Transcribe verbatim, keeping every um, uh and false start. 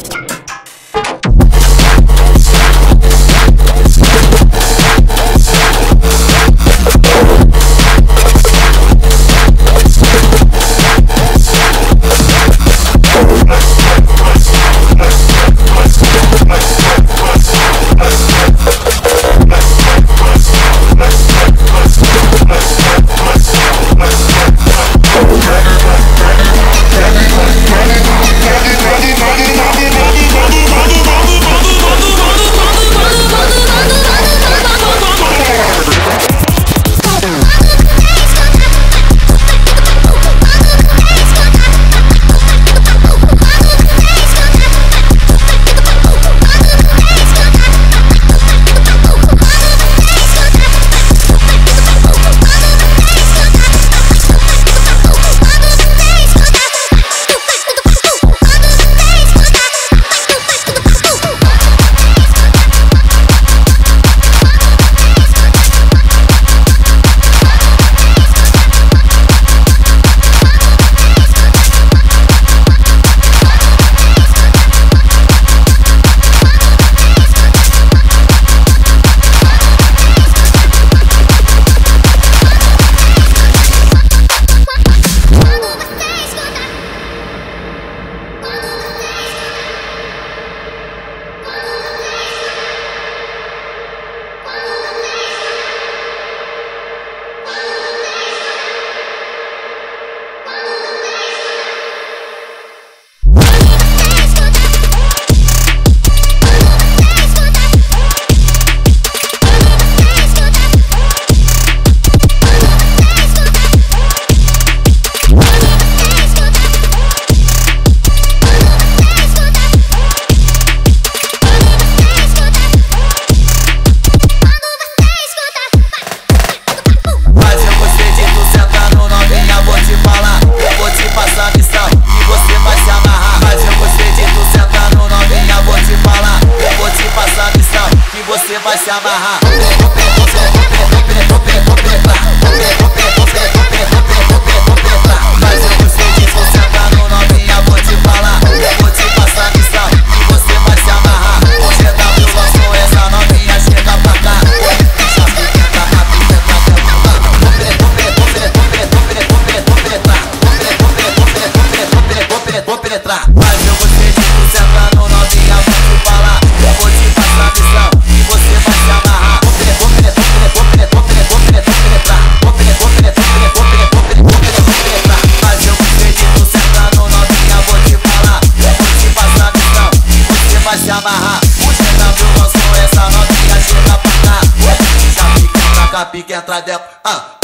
vai se amarrar. Mas eu gostei de você andar no novinha, vou te falar. Vou te passar missão e você vai se amarrar. O G W lançou essa novinha, chega pra cá. Já fica rápido, vou penetrar. Mas eu gostei de você andar no novinha, vou te falar. Vou te passar missão e você vai se amarrar. Vou penetrar, vou penetrar, vou penetrar, vou penetrar, vou penetrar, vou penetrar, vou penetrar, vou penetrar, vou penetrar. Mas eu gostei de você andar no novinha, vou te falar. Vou te passar missão e você vai se amarrar. O G W lançou essa novinha, chega pra cá. Já fica pra cá, pique entra dentro.